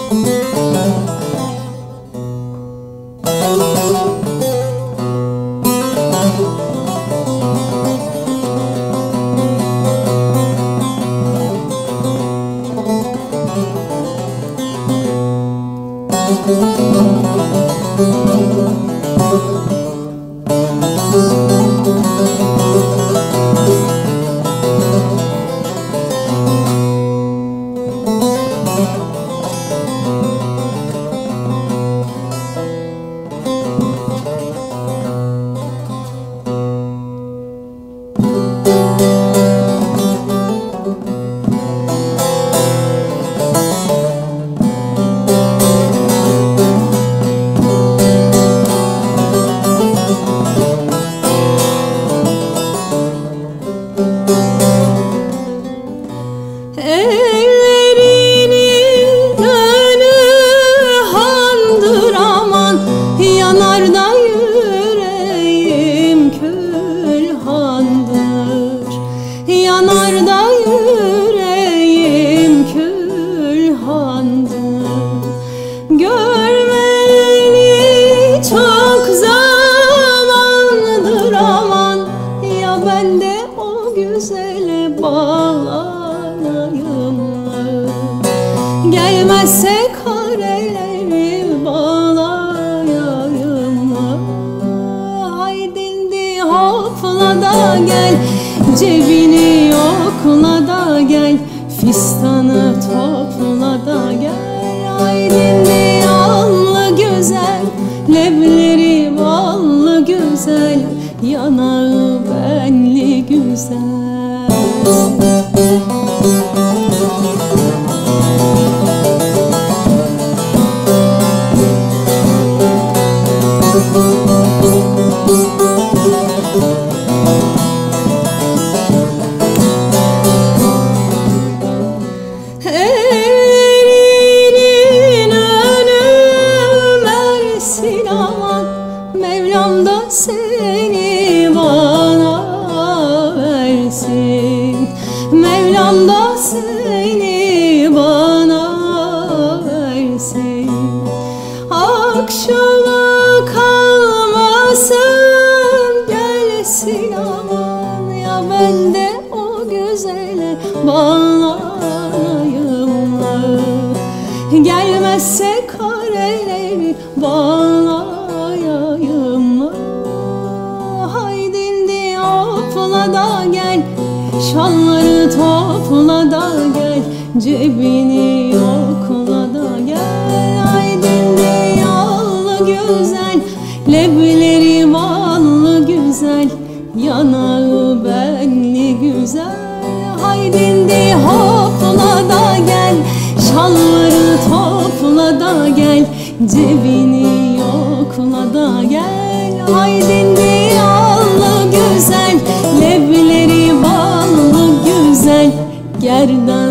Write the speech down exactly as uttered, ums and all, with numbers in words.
Gelmezse kareleri bağlayayım mı? Haydindi hopla da gel, cebini yokla da gel, fistanı topla da gel. Haydindi allı güzel, lebleri ballı güzel, yanağı benli güzel. Ellerinin önü versin aman, Mevlam da seni bana versin. Mevlam da seni bana versin. Akşama kalmasın gelsin aman, ya ben de o güzele bağlayayım mı? Gelmezse kareleri bağlayayım mı? Haydindi hopla da gel, şalları topla da gel, cebini yokla da gel. Haydindi yallı güzel, lebleri ballı güzel, yanağı benli güzel. Haydindi hopla da gel, şalları topla da gel, cebini yokla da gel. Haydindi yallı güzel, lebleri ballı güzel, gerdan